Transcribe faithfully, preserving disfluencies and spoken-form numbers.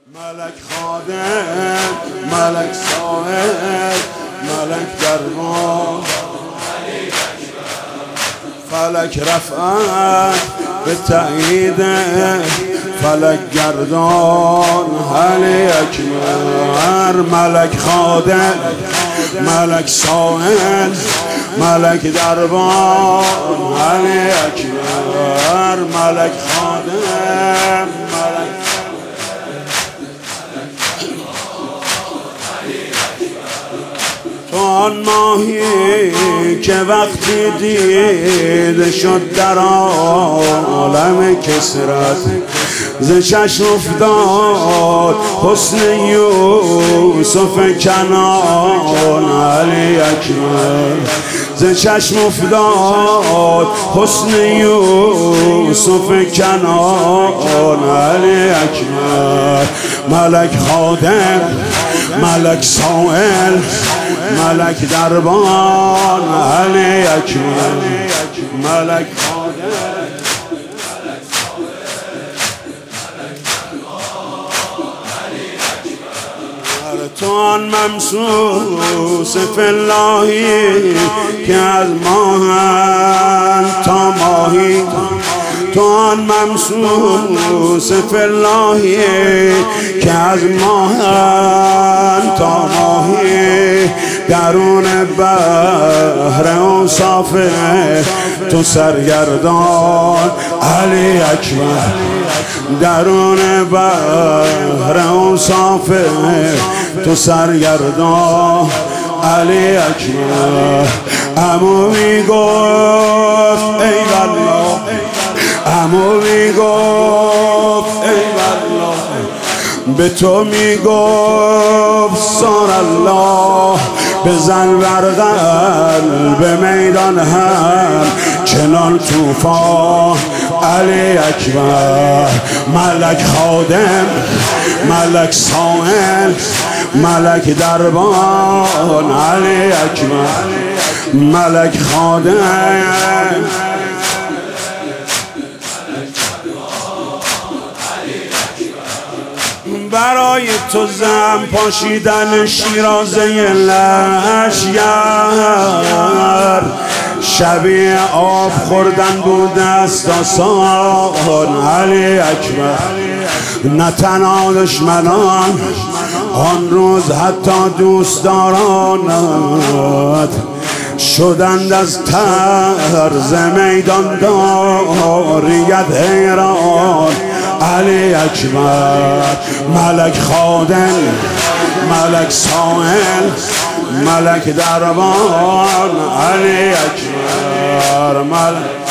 ملک خادم، ملک صاحب، ملک دربان، فلک رفعت به تأیید، فلک گردان علی اکبر. ملک خادم، ملک صاحب، ملک دربان علی اکبر. ملک خادم، ملک تو آن ماهی که وقتی دید شد در عالم کسرت، ز چشم افتاد حسن یوسف کنعان علی اکبر. ز چشم افتاد حسن یوسف کنعان علی اکبر. ملک خادم، ملک سائل، ملک دربان علی اکبر. ملک خادم، تو آن ممسوس فی اللهی که از ماهن تا ماهی، تو آن ممسوس فی اللهی که از ماهن تا ماهی، درون بحر اوصافه تو سرگردان علی اکبر. درون بحر اوصافه تو سرگردان علی اکبر. عمو میگفت ای والله، عمو میگفت ای والله، به تو میگفت سار الله. بزن بر قلب میدان هم چنان توفان علی اکبر. ملک خادم، ملک سائل، ملک دربان علی اکبر. ملک خادم، برای تو زم پاشیدن شیرازه لشگر، شبیه آب خوردن بود است آسان علی اکبر. نه تنها دشمنان آن روز حتی دوستدارانت شدند از طرز میدان داریت حیران علی اکبر. ملک خادم، ملک سائل، ملک دربان علی اکبر. ملک